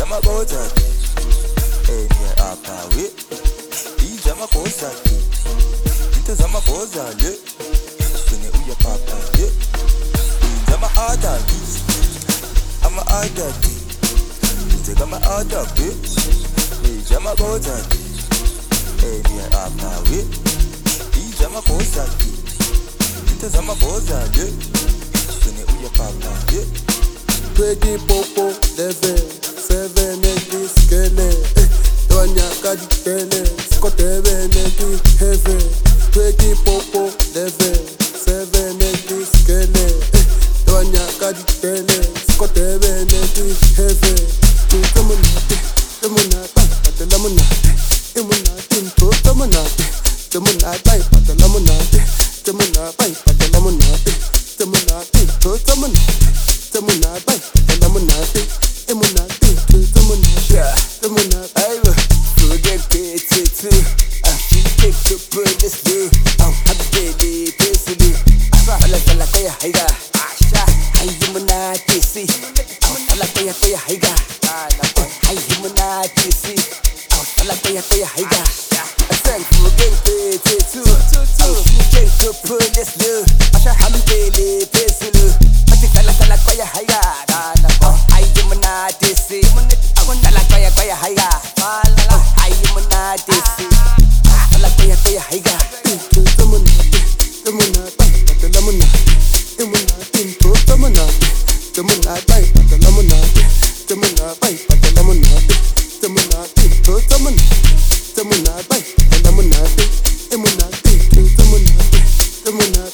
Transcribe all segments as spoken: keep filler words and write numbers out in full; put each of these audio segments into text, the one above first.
Ijama bozati, eni apawe. Ijama bozati, into zama bozale. Kune uya papa ye. Ijama adati, ama adati. Inte kama adati. Ijama bozati, eni apawe. Ijama bozati, into zama bozale. Kune uya papa ye. Twegi popo leve seven eight skele Donya kadi tele skotebe neki heve Twegi popo leve seven eight skele Donya kadi tele skotebe neki heve Tumunate tumunate patelamunate Imunate tumunate tumunate patelamunate Tumunate patelamunate Tumunate tumunate Temunate, temunate, emunate, temunate, temunate. Ayy, forget it, too. I feel take the brothers do. I'm happy, baby, peacefully. I feel like like a higa. I emunate, see. I feel like a a higa. I emunate, see. I feel like a a higa. I sang forget it, too. I feel take the brothers do. I'm happy, baby, peacefully. Kala kala koya haya, ay yumna desi. Kala koya koya haya, ay yumna desi. Kala koya koya haya. Temunate, temunate, patelamunate. Imunate, temunate, temunate, patelamunate. Temunate, patelamunate. Temunate, temunate, temunate, patelamunate. Imunate, temunate, temunate.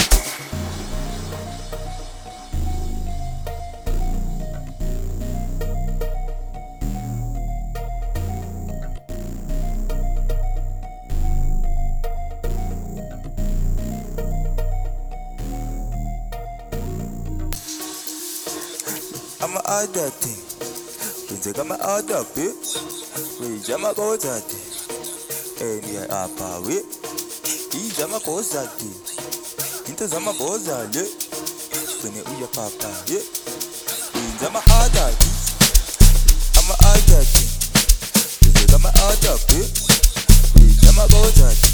I'm a adati, into kama adapi. Ijama bozati, eni apawe. Ijama bozati, into zama bozale. Kune uya papa ye. Ijama adati, I'm a adati, into kama adapi. Ijama bozati.